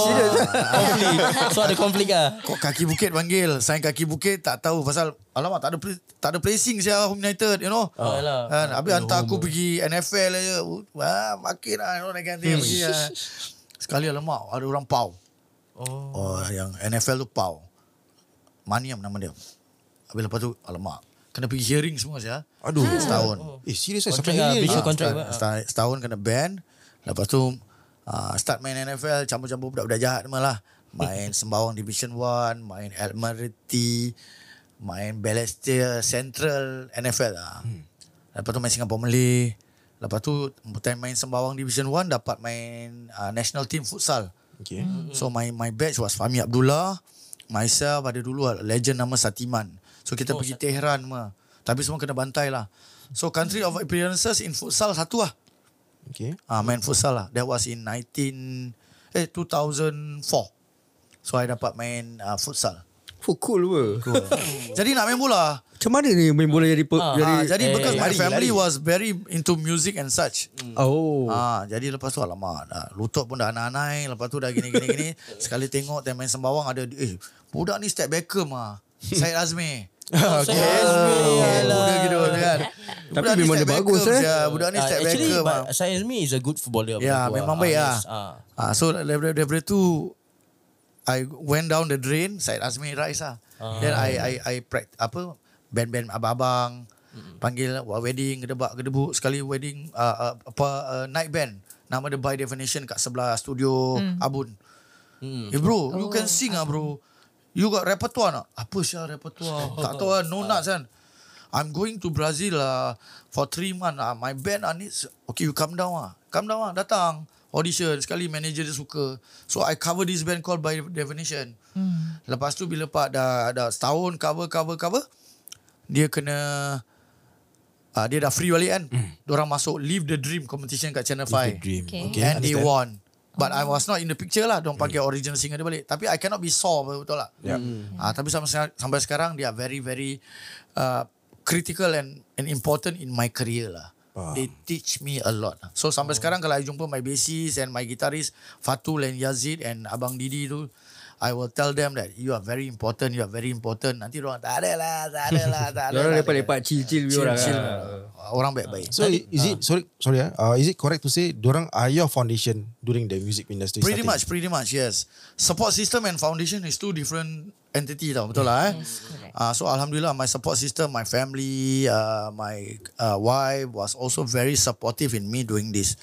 So ada konflik lah. Kok Kaki Bukit panggil. Sign Kaki Bukit tak tahu pasal alamak tak ada placing saya Home United, you know. Yalah. Kan habis hantar aku pergi NFL aja. Makin lah, you know, naik ganti pergi. Sekali alamak ada orang Pau. Oh, yang NFL tu Pau. Maniam nama dia. Habis lepas tu alamak kena pergi hearing semua saya. Aduh. Setahun. Serius Kontrak sampai lah, ni. visual kontrak. Setahun kena ban. Lepas tu start main NFL, campur-campur budak-budak jahat semua lah. Main Sembawang Division 1, main Admiralty, main Balestier Central NFL lah. Lepas tu main Singapore Malay. Lepas tu time main Sembawang Division 1 dapat main national team futsal. Okay. So my batch was Fahmi Abdullah, myself, ada dulu legend nama Satiman. So kita pergi Tehran semua. Tapi semua kena bantai lah. So country of appearances in futsal satu lah. Okay. Main futsal lah. That was in 2004. So I dapat main futsal. Cool pun. Jadi nak main bola. Macam mana ni main bola jadi Jadi because my family was very into music and such. Oh. Jadi lepas tu alamak lutut pun dah anai-anai. Lepas tu dah gini. Sekali tengok main Sembawang ada budak ni step Beckham Syed Azmi. Budak gitu kan. Tapi memang dia bagus budak ni step Actually Beckham. Syed Azmi is a good footballer. Ya, memang baik lah. So daripada tu I went down the drain. Syed Azmi rise lah. Then I practice band-band abang-abang. Panggil wedding, gedebak-gedebuk. Sekali wedding night band. Nama dia By Definition kat sebelah studio Abun. Bro, you can sing bro. You got repertoire tak? Apa Syah repertoire? Tak tahu no nuts kan. I'm going to Brazil for 3 months. My band needs. Okay, you come down datang. Audition. Sekali manager dia suka. So I cover this band called By Definition. Lepas tu bila Pak dah setahun cover. Dia kena dia dah free balik kan. Diorang masuk Live the Dream competition kat Channel 5. Okay. And they won. But I was not in the picture lah. Diorang panggil original singer dia balik. Tapi I cannot be saw, betul tak? Tapi sampai sekarang dia very very critical and important in my career lah. They teach me a lot. So sampai sekarang kalau I jumpa my bassist and my guitarist Fatul and Yazid and Abang Didi tu, I will tell them that you are very important. Nanti diorang tak ada lah. Diorang lepak-lepak chill orang. Orang baik-baik. So is it is it correct to say diorang are your foundation during the music industry? Pretty much, yes. Support system and foundation is two different entity tau, betul lah So alhamdulillah my support system, my family, my wife was also very supportive in me doing this.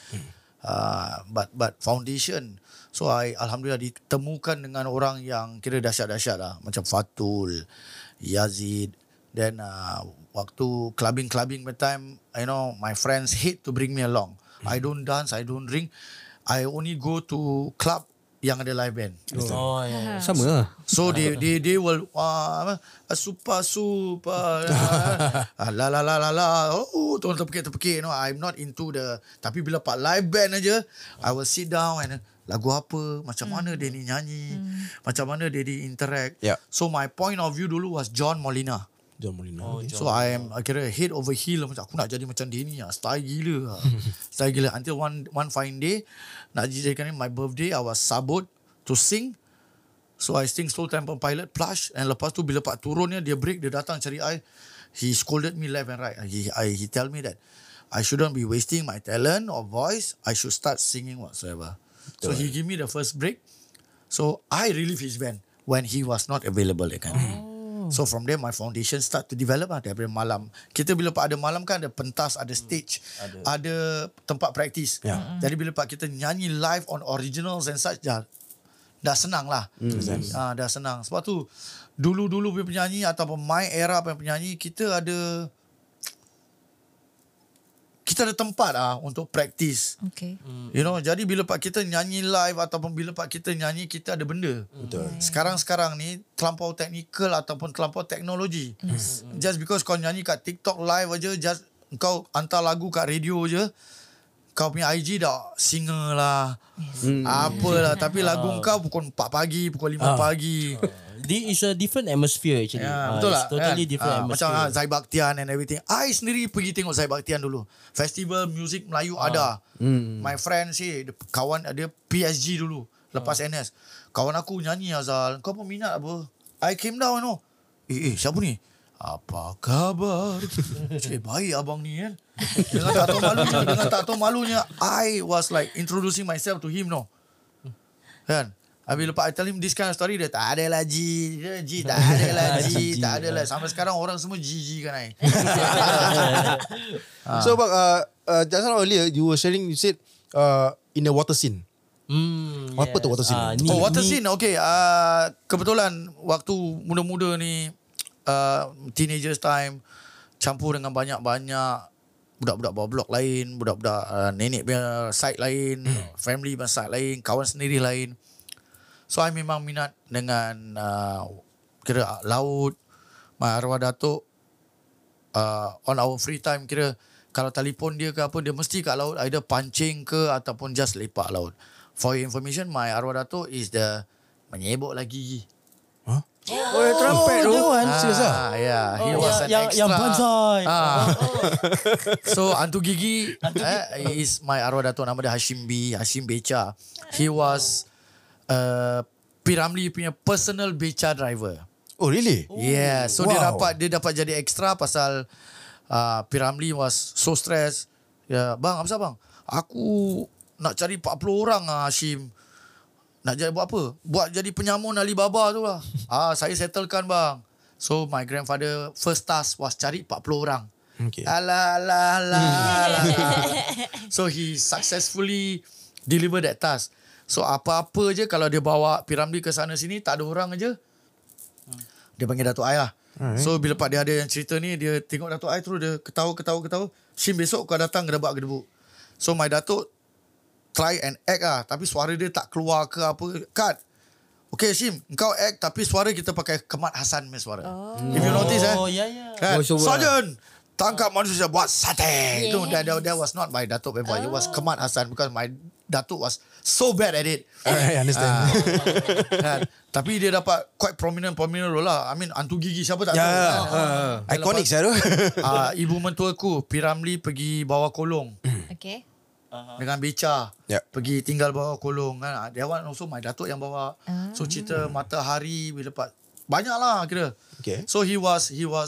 But foundation, so I alhamdulillah ditemukan dengan orang yang kira dahsyat-dahsyat lah, macam Fatul, Yazid. Then waktu clubbing time, you know, my friends hate to bring me along. I don't dance, I don't drink. I only go to club yang ada live band. Sama lah. So they will super la tuan terpekik. No, I'm not into the. Tapi bila pak live band aja, I will sit down and lagu apa, macam mana dia ni nyanyi, macam mana dia di interact. So my point of view dulu was John Molina. So I kira head over heel macam aku nak jadi macam dia ni style gila until one fine day nak jadikan my birthday I was sabut to sing. So I sing Slow Tempo Pilot Plush, and lepas tu bila Pak turunnya dia break, dia datang cari I. he scolded me left and right. He tell me that I shouldn't be wasting my talent or voice. I should start singing whatsoever. So he give me the first break. So I relieve his band when he was not available that kind. So from there my foundation start to develop lah daripada malam. Kita bila ada malam kan ada pentas, ada stage, ada tempat praktis. Jadi bila kita nyanyi live on originals and such dah senang lah. Dah senang. Sebab tu dulu-dulu penyanyi ataupun my era penyanyi kita ada tempat untuk praktis. Okay. You know, jadi bila kita nyanyi live ataupun bila kita nyanyi kita ada benda. Betul. Sekarang ni terlampau teknikal ataupun terlampau teknologi. Just because kau nyanyi kat TikTok live aja, just kau hantar lagu kat radio je, kau punya IG dah singer lah. Apalah, tapi lagu kau pukul 4 pagi, pukul 5 pagi. It's a different atmosphere actually. Betul lah. Totally different atmosphere. Macam Zai Bakhtian and everything. I sendiri pergi tengok Zai Bakhtian dulu. Festival Music Melayu ada. My friend kawan dia PSG dulu. Lepas NS. Kawan aku nyanyi Azal. Kau pun minat apa? I came down siapa ni? Apa khabar? Baik abang ni kan. Dengan tak tahu malunya. I was like introducing myself to him kan. Habis lepas I tell him this kind of story, dia tak ada lah G. Tak ada lah G. Tak ada lah. Sampai sekarang orang semua G kan I. So just now earlier you were sharing, you said in the water scene. Apa tu water scene? Water scene. Okay. Kebetulan waktu muda-muda ni teenagers time campur dengan banyak-banyak budak-budak bawah blok lain, budak-budak nenek punya side lain, family punya side lain, kawan sendiri lain. So I memang minat dengan kira laut. My arwah datuk on our free time kira kalau telefon dia ke apa, dia mesti kat laut, either pancing ke ataupun just lepak laut. For your information, my arwah datuk is the menyebok lagi. Trumpet tu. Serius lah? Yeah, he was an extra. Yang bonsai. So Antu Gigi is my arwah datuk, nama dia Hashim Beca. He was P. Ramlee punya personal beca driver. Oh really? Yeah. So dia dapat jadi extra pasal P. Ramlee was so stressed. Ya, bang, apa bang? Aku nak cari 40 orang Hashim. Nak jadi buat apa? Buat jadi penyamun Alibaba tu lah. Saya settlekan bang. So my grandfather first task was cari 40 orang. Okay. Alah. So he successfully deliver that task. So apa-apa je kalau dia bawa P. Ramlee ke sana sini, tak ada orang aja, dia panggil Datuk I lah. So bila Pak dia ada yang cerita ni, dia tengok Datuk I terus dia ketawa. Shim, besok kau datang gedebak-gedebuk. So my Datuk try and act lah, tapi suara dia tak keluar ke apa. Cut. Okay Shim, kau act tapi suara kita pakai Kemat Hassan punya suara. If you notice kan? Sergeant, tangkap manusia buat sate. Itu that was not my Datuk boy. It was Kemat Hassan because my Datuk was so bad at it. I understand. Tapi dia dapat quite prominent role lah. I mean Antu Gigi siapa tak tahu. Iconic saya tu. Ibu mentuaku P. Ramlee pergi bawah kolong. Okay. Dengan beca. Pergi tinggal bawah kolong kan. That one also my Datuk yang bawa. So cerita Matahari bila banyak lah kira. Okay. So he was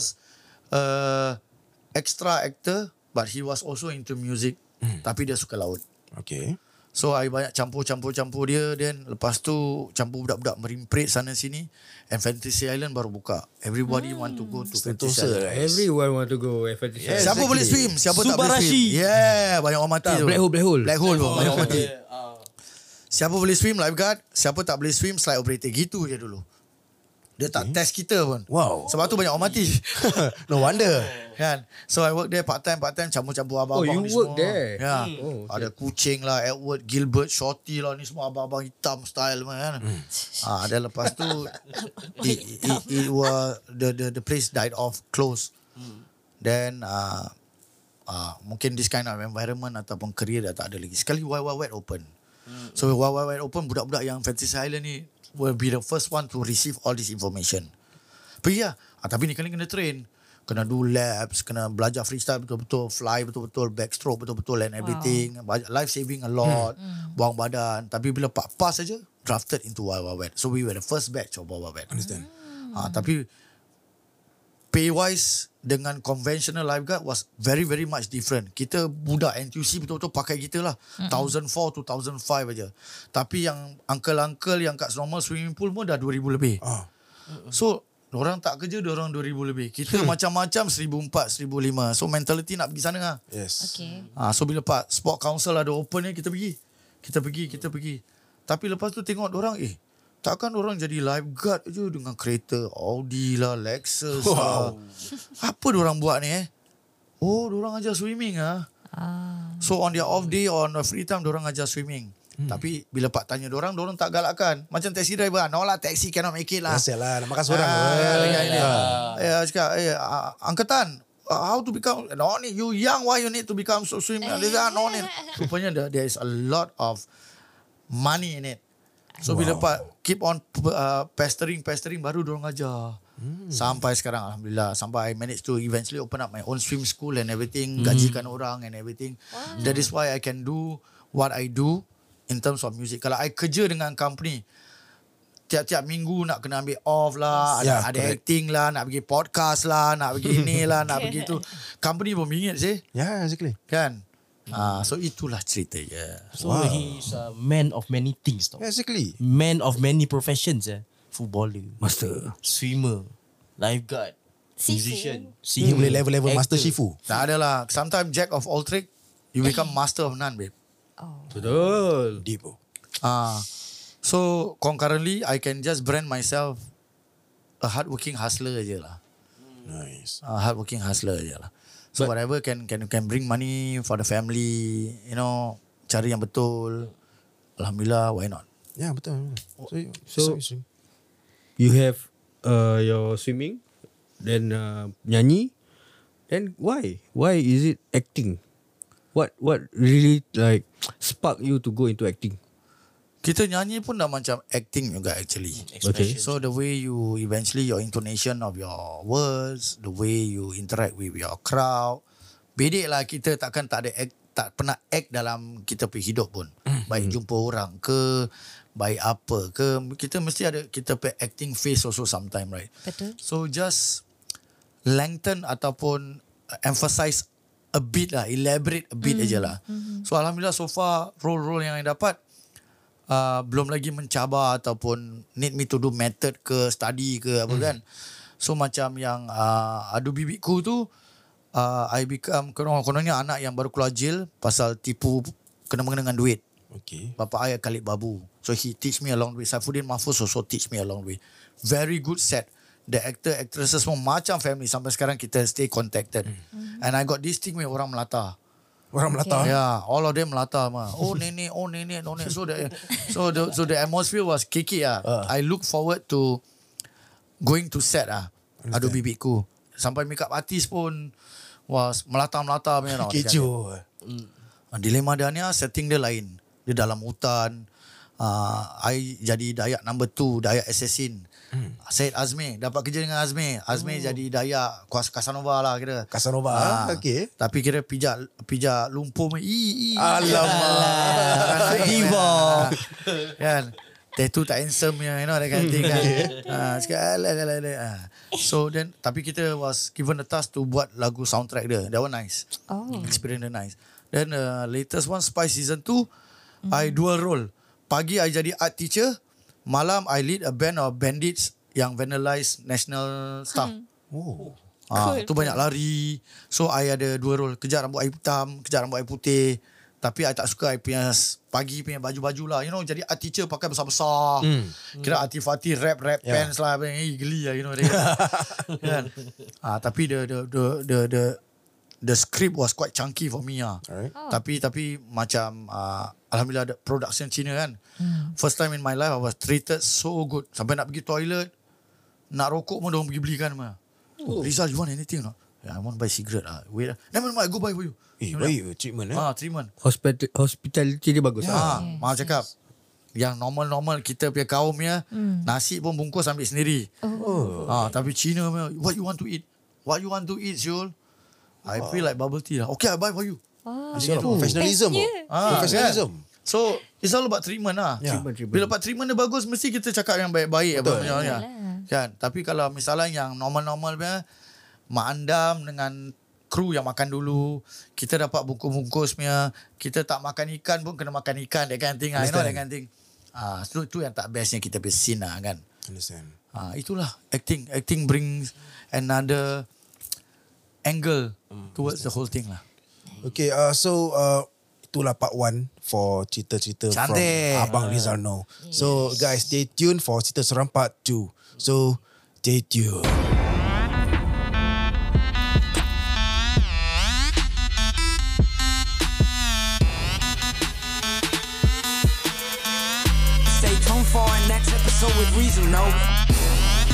extra actor, but he was also into music. Tapi dia suka laut. Okay. So I banyak campur dia. Then lepas tu campur budak-budak Merimprit sana sini. And Fantasy Island baru buka. Everybody want to go to Fantasy Island. Everyone want to go Fantasy Island. Siapa boleh swim? Siapa tak boleh swim? Yeah, banyak orang mati tu. Black hole. Black hole tu, banyak orang mati. Siapa boleh swim? Lifeguard. Siapa tak boleh swim? Slide operator. Gitu je dulu. Dia tak test kita pun. Wow. Sebab tu banyak orang mati. No wonder. Kan? So I work there part-time campur-campur abang-abang ni semua. You work there? Ya. Okay. Ada Kucing lah, Edward, Gilbert, Shorty lah, ni semua abang-abang hitam style kan. Dan lepas tu it was the place died off, closed. Then mungkin this kind of environment ataupun career dah tak ada lagi. Sekali Wild Wild Wet open. So Wild Wild Wet open, budak-budak yang Fantasy Island ni will be the first one to receive all this information. Pergi lah. Tapi ni kena train. Kena do labs, kena belajar freestyle betul-betul, fly betul-betul, backstroke betul-betul and everything. Life saving a lot, buang badan. Tapi bila pas saja, drafted into Wild Wild Wet. So we were the first batch of Wild Wild Wet. Understand. Tapi pay wise dengan conventional lifeguard was very very much different. Kita budak NTUC betul-betul pakai kita lah. 1,004 to 1,005 aja. Tapi yang uncle-uncle yang kat normal swimming pool pun dah 2,000 lebih. So orang tak kerja, orang 2,000 lebih. Kita macam-macam 1,400, 1,500. So mentality nak pergi sana lah. Yes. Okay. So bila Pak Sport Council ada open ni, kita pergi. Tapi lepas tu tengok orang, takkan orang jadi lifeguard je dengan kereta Audi lah, Lexus lah. Apa diorang buat ni Oh, diorang ajar swimming lah. So on their off day, on a free time, diorang ajar swimming. Tapi bila Pak tanya diorang tak galakkan. Macam taxi driver, no lah, taxi cannot make it lah. Biasa lah, nak makan seorang. Cakap, Uncle Tan, how to become, no need, you young, why you need to become so swimming? No need. Rupanya there is a lot of money in it. So bila Pak keep on pestering baru diorang ajar. Sampai sekarang alhamdulillah, sampai I managed to eventually open up my own swim school and everything, gajikan orang and everything. That is why I can do what I do in terms of music. Kalau I kerja dengan company, tiap-tiap minggu nak kena ambil off lah, ada acting lah, nak pergi podcast lah, nak pergi ni lah, nak pergi tu. Company pun bingit sih. Yeah, exactly. Kan? So itulah cerita je. So he's a man of many things tau. Exactly. Man of many professions Footballer, Master. swimmer, lifeguard, musician, Ni boleh level-level Master Shifu. Tak adalah. Sometimes jack of all trade, you become master of none, babe. Betul. Deep. So concurrently, I can just brand myself a hardworking hustler je lah. Nice. Hardworking hustler je lah. So whatever can bring money for the family, cari yang betul. Alhamdulillah, why not? Ya, betul. So you have your swimming, then nyanyi, then why is it acting? What really like spark you to go into acting? Kita nyanyi pun dah macam acting juga actually. Okay. So the way you eventually your intonation of your words, the way you interact with your crowd, bedek lah kita tak pernah act dalam kita pergi hidup pun. Baik jumpa orang ke, baik apa ke, kita mesti ada kita punya acting face also sometime, right? Betul. So just lengthen ataupun emphasize a bit lah, elaborate a bit aja lah. So alhamdulillah so far role-role yang I dapat belum lagi mencabar ataupun need me to do method ke study ke apa kan. So macam yang Adu Bibitku tu, I become kononnya anak yang baru keluar jail pasal tipu kena-mengena dengan duit. Okay. Bapa I Khalid Babu. So he teach me along the way. Saifuddin Mahfuz also teach me along the way. Very good set. The actor, actresses semua macam family. Sampai sekarang kita stay contacted. And I got this thing with orang Melata. Orang Melata. Yeah, all of them Melata mah. Oh nenek. So the atmosphere was kiki ah. I look forward to going to set Adu Bibitku. Sampai makeup artist pun was Melata punya tau. Kecoh. Dilema dia setting dia lain. Dia dalam hutan. I jadi Dayak number 2, Dayak assassin. Syed Azmi dapat kerja dengan Azmi. Azmi jadi Dayak Casanova lah kira. Casanova. Okay. Tapi kira pijak lumpur. Alamak. Diva. Kan. Tattoo tak handsome that kind of thing kan. So then tapi kita was given the task to buat lagu soundtrack dia. That one nice. Experience dia nice. Then latest one Spy Season 2, I dual role. Pagi I jadi art teacher, malam I lead a band of bandits yang vandalize national stuff. Tu banyak lari. So I ada dua role, kejar rambut I hitam, kejar rambut I putih. Tapi I tak suka I punya pagi punya baju-baju lah. Jadi art teacher pakai besar-besar. Kira artifati rap pants lah. Geli lah kan. Tapi the script was quite chunky for me lah. Tapi macam alhamdulillah the production Cina kan. First time in my life I was treated so good. Sampai nak pergi toilet, nak rokok pun diorang pergi belikan mah. Rizal, you want anything or not? I want to buy cigarette Wait never mind, I go buy for you. Baik treatment Treatment. Hospitality dia bagus. Mak cakap yang normal kita punya kaum ya, nasi pun bungkus ambil sendiri. Tapi Cina punya, what you want to eat? What you want to eat, Syul? I feel like bubble tea lah. Okay, I buy for you. Professionalism. Professionalism. So it's all about treatment lah. Treatment. Bila dapat treatment dia bagus, mesti kita cakap yang baik-baik apa punya kan. Tapi kalau misalnya yang normal punya, Mak Andam dengan kru yang makan dulu. Kita dapat bungkus-bungkus punya. Kita tak makan ikan pun kena makan ikan. That kind of thing. You know that kind of thing. Itu yang tak bestnya kita punya scene lah kan. Understand. Itulah acting. Acting brings another angle towards the whole thing lah. Okay, so itulah part 1 for cerita-cerita from Cantik. Abang Rizalno. So guys, stay tuned for cerita seram part 2. So stay tuned. Stay tuned for our next episode with Reason, no?